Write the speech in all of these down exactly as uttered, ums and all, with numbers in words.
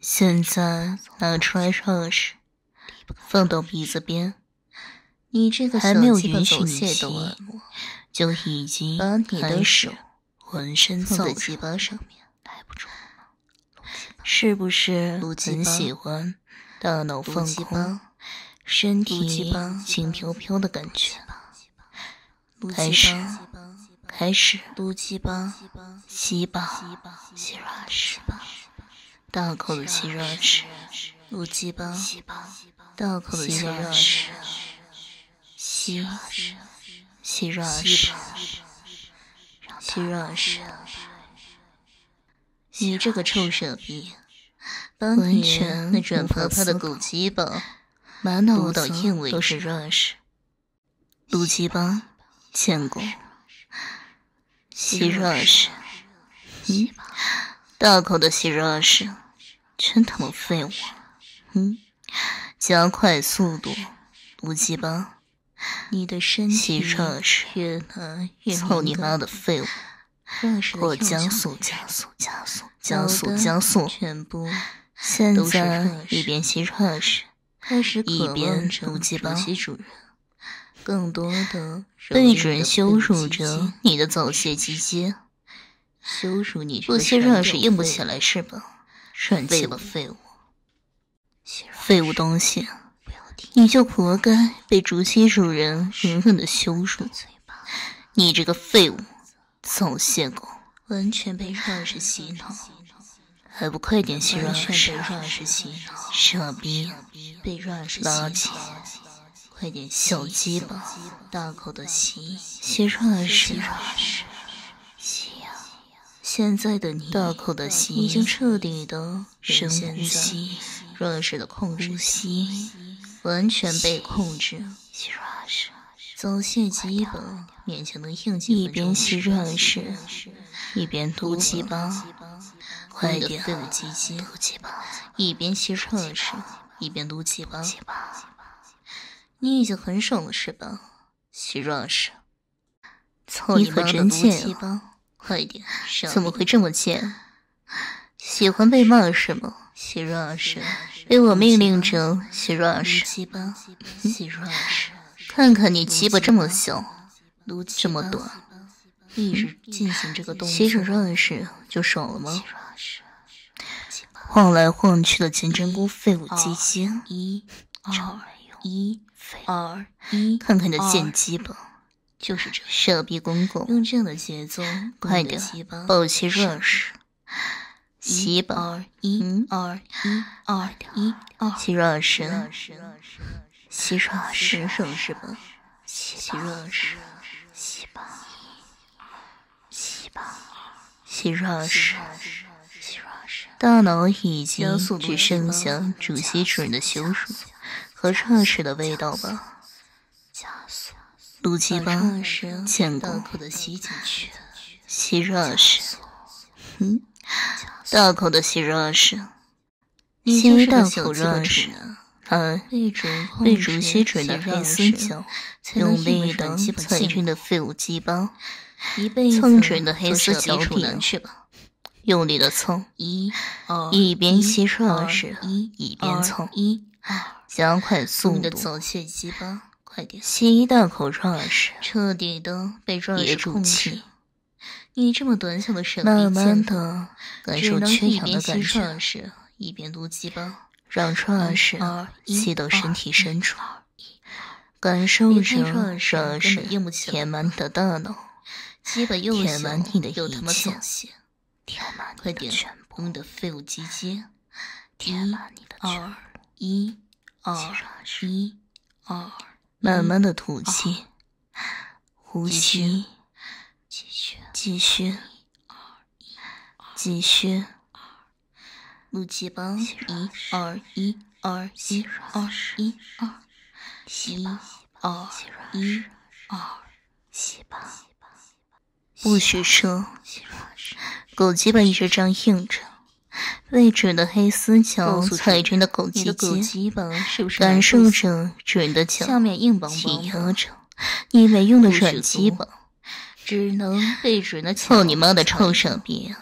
现在拿出来试试，放到鼻子边。 你这个还没有允许走你骑，就已经把你的手浑身放在燥热， 鸡巴上面， 耐不住了吗？是不是很喜欢大脑放空，身体轻飘飘的感觉？开始，开始， 撸鸡巴， 吸吧，吸热时，大口的吸热时， 撸鸡巴， 吸吧， 大口的吸热时，吸， 吸热时， 吸热时。你这个臭蛇逼，把完你全那软趴趴的无法思考狗鸡巴满脑撸到子硬为都是止。 热时，撸鸡巴，见过，吸热时，嗯，大口的吸热时，真他妈废物，嗯，加快速度，撸鸡巴， 你的身吸体热时， 越来越操你妈敏感， 的废物！ 热时给我的加速，加速，加速，加速，加速！ 全部现都是在热时一边吸热时， 开始一边渴望撸鸡巴， 着主主人，更多的被主人羞辱着着你的早泄鸡鸡， 羞辱你这不个吸热时是硬不起来是吧？帅气吧废物！废物东西，你就活该被竹溪主人狠狠的羞辱！你这个废物，早泄狗， 完全被热时洗脑， 还不快点吸热完全时被！热时洗脑， 傻逼， 被热时垃圾， 洗脑，快点吸小鸡巴， 大口的吸， 吸热时， 吸呀！现在的你， 大口的吸， 已经彻底的深深呼吸， 热时的控制呼吸， 完全被控制。 吸热时， 早泄鸡巴勉强能硬几一分钟边吸热时，一边嘟鸡巴，快点， 废物鸡鸡， 嘟鸡巴， 一边吸热时，一边撸鸡巴。 鸡巴， 你已经很爽了是吧？吸热时，操你可妈的撸真贱啊！ 鸡巴！快点， 怎么会这么贱？喜欢被骂是吗？ 吸热时， 被我命令着吸热撸时， 鸡巴，吸热时， 看看你鸡巴这么小， 撸这么短， 一直进行这个动作。 吸着热时就爽了吗？晃来晃去的金针菇废物鸡鸡， 一、 超二、一、 废物， 二、一， 看看你的贱鸡巴， 就是这， 傻逼公公， 用这样的节奏， 快点抱起热时，吸吧， 二一嗯， 二一二一二， 吸热时，吸热很时， 爽是吧？ 吸热时，吸吧，吸吧，吸热时。大脑已经只剩下主席主人的羞辱和热屎的味道吧。撸鸡巴，见过， 大口的吸进去， 吸热屎，嗯，大口的吸热屎，因为大口热屎，它被主被主席主人的黑丝脚用力的踩进的废物鸡巴， 一辈子蹭准的黑丝脚处底男去吧。 用力的蹭， 一、二、 一边吸热二时一、 一边蹭， 一、二， 加快速你的度， 早泄鸡巴，快点！ 吸一大口热时， 彻底的被热憋屎控住气制。，你这么短小的手慢慢的的感只能受缺一边吸氧的感觉， 热屎，一边撸鸡巴， 让热屎二一吸到身体深处， 二感受别着看热屎热屎根本硬不起来填满你的大脑， 鸡巴又填小满你的又他妈一切早泄， 填满快点你的全部， 用你的废物鸡鸡， 填满你的全部， 二一二一二， 慢慢的吐气，呼继吸， 继续继续，继续， 撸鸡巴，一二一二一二一二，一二一二， 吸吧，不许射，狗鸡巴一直这样硬着，被准的黑丝脚踩着的狗鸡你的狗鸡， 鸡巴是不是感受着准的脚下面硬邦挤邦的， 压着你没用的不许软鸡巴， 只能被准的操你妈的臭傻逼！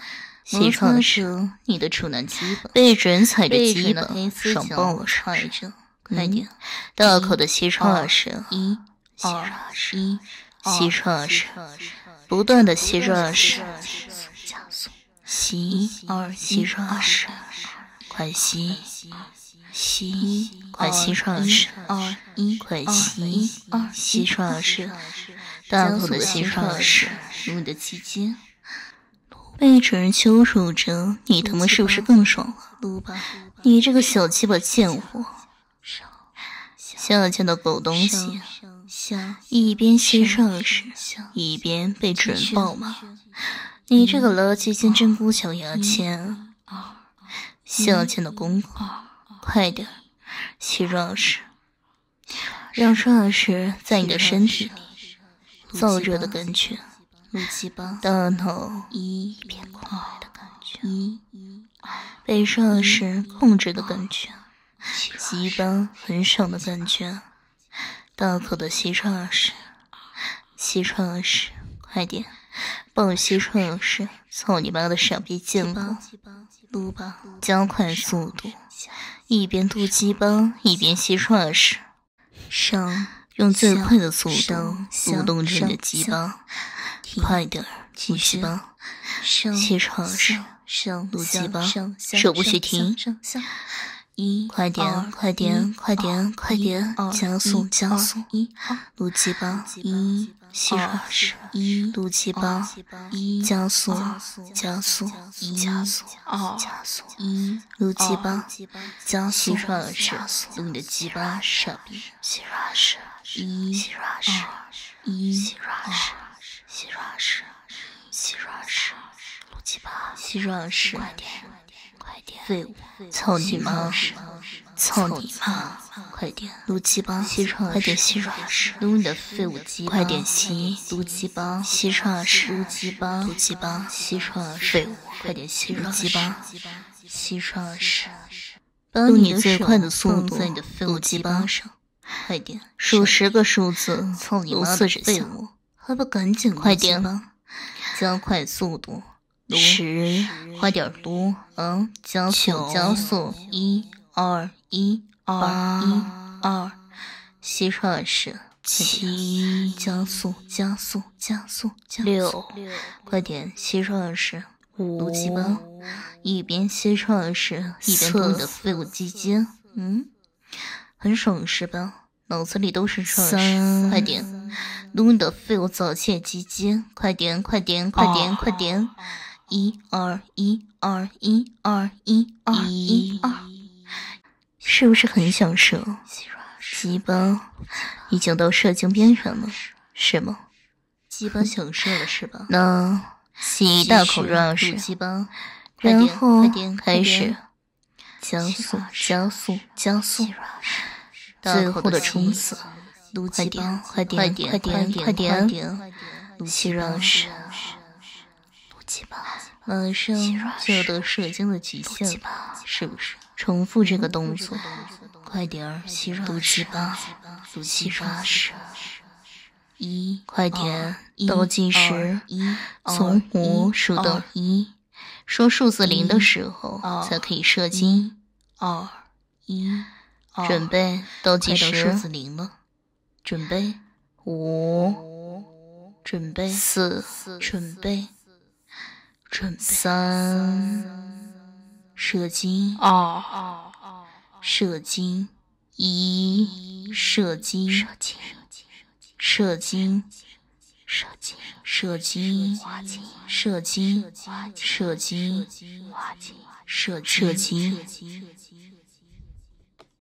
西窗时，你的处男鸡巴被人踩着鸡巴爽爆了，踹着，快点！大口的吸吮时，一、二、一，吸吮时，不断的吸吮时，加速，吸二吸吮时，快吸，吸，快吸吮时，二一，快吸，二吸吮时，大口的吸吮时，如你的鸡尖。被人羞辱着，你他妈是不是更爽了？你这个小鸡巴贱货！下贱的狗东西！一边吸吮时，一边被准爆骂。你这个垃圾尖针菇小牙签！下贱的公狗，快点吸吮时，让吮时在你的身体里燥热的感觉。大脑一片空白的感觉，一被吮时控制的感觉，鸡巴很爽的感觉，大口的吸吮时，吸吮时，快点，暴吸吮时，操你妈的傻逼贱货！撸吧，加快速度，一边嘟鸡巴一边吸吮时，上用最快的速度撸动着你的鸡巴。快点儿，撸鸡巴，吸吮时，撸鸡巴，手不许停，一，快点，快点，快点，快点，加速，加速，一，撸鸡巴，一，吸吮时，一，撸鸡巴，一，加速，加速，一，加速，二，加速，一，撸鸡巴，加速，吸吮时，撸你的鸡巴，傻逼，吸吮时，一，吸吮时，一，吸吮时。吸吮时，吸吮时，撸鸡巴，吸吮时，快点，快点，废物，操你妈！操你妈！快点，撸鸡巴，吸吮，快点吸吮时，撸你的废物鸡巴，快点吸，撸鸡巴，吸吮时，撸鸡巴，撸鸡巴，吸吮时，废物，快点吸撸鸡巴，吸吮时，用你最快的速度在你的撸鸡巴上，快点，数十个数字，操你妈的废物！还不赶紧快点吧，加快速度，十，快点撸啊！加速加速，一二一二一二，吸吮时，七，加速加速加速加速，六，快点吸吮时，五，鸡巴，一边吸吮时一边撸你的废物鸡尖，嗯，很爽是吧？脑子里都是吮时，快点！撸你的废物早泄鸡鸡，快点快点快点快点！一二一二一二一二一二，是不是很想射？鸡巴已经到射精边缘了，是吗？鸡巴想射了是吧？那吸一大口热水，然后开始加速加速加速，最后的冲刺。快点，快点，快点，快点！吸吮时，撸鸡巴，马上就要到射精的极限了，是不是？重复这个动作，快点儿吸吮，撸鸡巴，吸吮时，一，快点，倒计时，从五数到一，说数字零的时候才可以射精。二，一，准备，倒计时，数字零了。准备五，准备四，准备准备三，射精二，射精一，射精射精射精射精射精射精射精射精